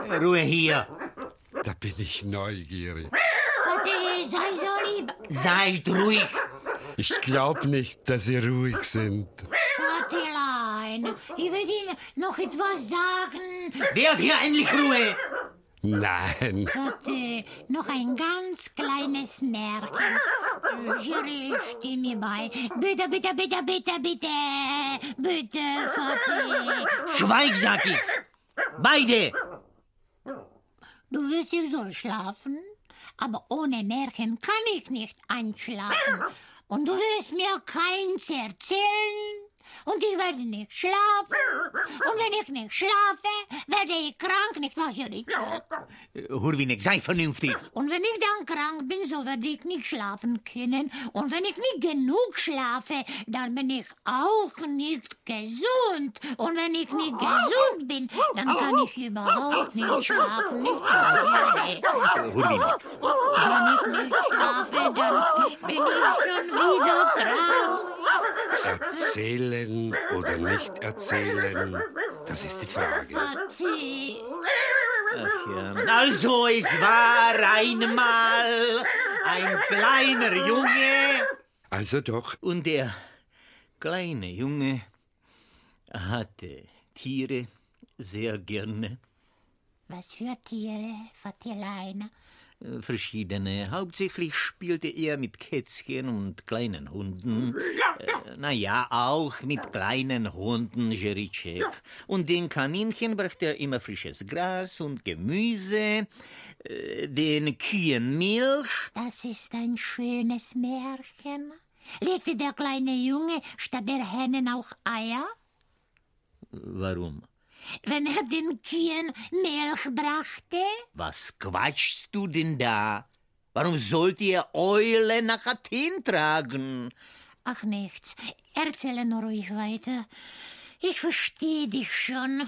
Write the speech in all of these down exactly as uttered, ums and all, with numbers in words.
Ruhe hier. Da bin ich neugierig. Vati, sei so lieb. Seid ruhig. Ich glaub nicht, dass Sie ruhig sind. Vatilein, ich will dir noch etwas sagen. Werd hier endlich Ruhe. Nein. Vati, noch ein ganz kleines Märchen. Jerry, steh mir bei. Bitte, bitte, bitte, bitte, bitte. Bitte, Vati. Schweig, sag ich. Beide. Du willst, ich soll schlafen? Aber ohne Märchen kann ich nicht einschlafen. Und du willst mir keins erzählen? Und ich werde nicht schlafen. Und wenn ich nicht schlafe, werde ich krank, nicht wahr, Richard? Hurwinek, sei vernünftig. Und wenn ich dann krank bin, so werde ich nicht schlafen können. Und wenn ich nicht genug schlafe, dann bin ich auch nicht gesund. Und wenn ich nicht gesund bin, dann kann ich überhaupt nicht schlafen. Nicht wahr, Hurwinek. Wenn ich nicht schlafe, dann bin ich schon wieder krank. Erzählen oder nicht erzählen, das ist die Frage. Vati. Ach ja. Also, es war einmal ein kleiner Junge. Also doch. Und der kleine Junge hatte Tiere sehr gerne. Was für Tiere, Vatilein? Verschiedene. Hauptsächlich spielte er mit Kätzchen und kleinen Hunden. Äh, naja, auch mit kleinen Hunden, Jeritschek. Und den Kaninchen brachte er immer frisches Gras und Gemüse, äh, den Kühen Milch. Das ist ein schönes Märchen. Legte der kleine Junge statt der Hennen auch Eier? Warum? Wenn er den Kühen Milch brachte? Was quatschst du denn da? Warum sollt ihr Eule nach Athen tragen? Ach, nichts. Erzähle nur ruhig weiter. Ich verstehe dich schon.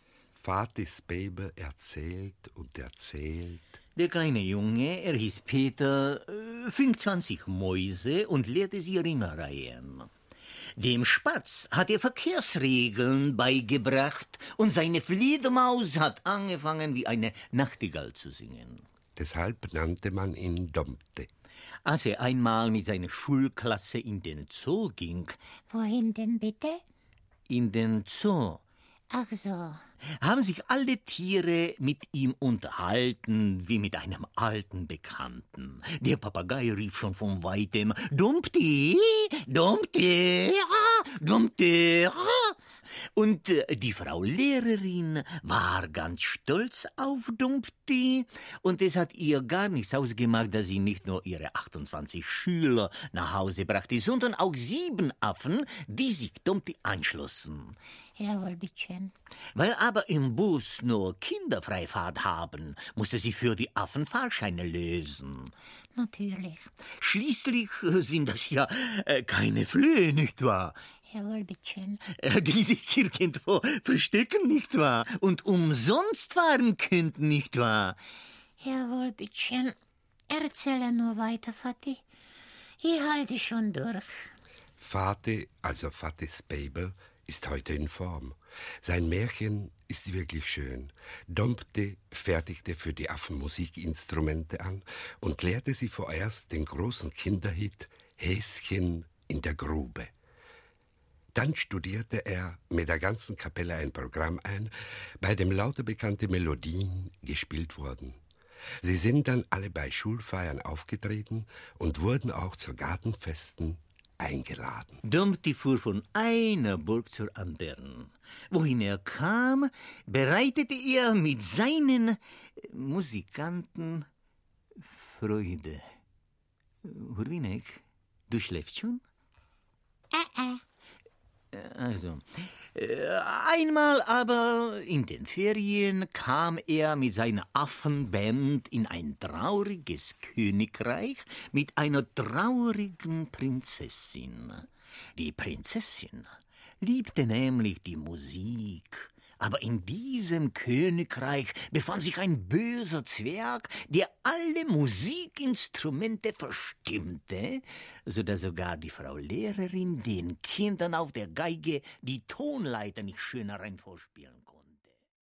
Vatis Baby erzählt und erzählt. Der kleine Junge, er hieß Peter, äh, fing zwanzig Mäuse und lehrte sie Ringereien. Dem Spatz hat er Verkehrsregeln beigebracht und seine Fledermaus hat angefangen, wie eine Nachtigall zu singen. Deshalb nannte man ihn Domte. Als er einmal mit seiner Schulklasse in den Zoo ging. Wohin denn bitte? In den Zoo. Ach so. Haben sich alle Tiere mit ihm unterhalten, wie mit einem alten Bekannten. Der Papagei rief schon von weitem, Dumpty, Dumpty, Dumpty. Und äh, die Frau Lehrerin war ganz stolz auf Dumpty. Und es hat ihr gar nichts ausgemacht, dass sie nicht nur ihre achtundzwanzig Schüler nach Hause brachte, sondern auch sieben Affen, die sich Dumpty anschlossen. Jawohl, bittchen. Weil aber im Bus nur Kinder Freifahrt haben, musste sie für die Affen Fahrscheine lösen. Natürlich. Schließlich äh, sind das ja äh, keine Flöhe, nicht wahr? Jawohl, bittchen. Äh, die sich irgendwo verstecken, nicht wahr? Und umsonst fahren könnten, nicht wahr? Jawohl, bittchen. Erzähle nur weiter, Vati. Ich halte schon durch. Vati, also Vatis Baby, ist heute in Form. Sein Märchen ist wirklich schön. Domte fertigte für die Affen Musikinstrumente an und lehrte sie vorerst den großen Kinderhit Häschen in der Grube. Dann studierte er mit der ganzen Kapelle ein Programm ein, bei dem lauter bekannte Melodien gespielt wurden. Sie sind dann alle bei Schulfeiern aufgetreten und wurden auch zu Gartenfesten eingeladen. Dumpty fuhr von einer Burg zur anderen. Wohin er kam, bereitete er mit seinen Musikanten Freude. Hurwinek, du schläfst schon? Äh, äh. Also, äh, einmal aber in den Ferien kam er mit seiner Affenband in ein trauriges Königreich mit einer traurigen Prinzessin. Die Prinzessin liebte nämlich die Musik. Aber in diesem Königreich befand sich ein böser Zwerg, der alle Musikinstrumente verstimmte, so dass sogar die Frau Lehrerin den Kindern auf der Geige die Tonleiter nicht schöner rein vorspielen konnte.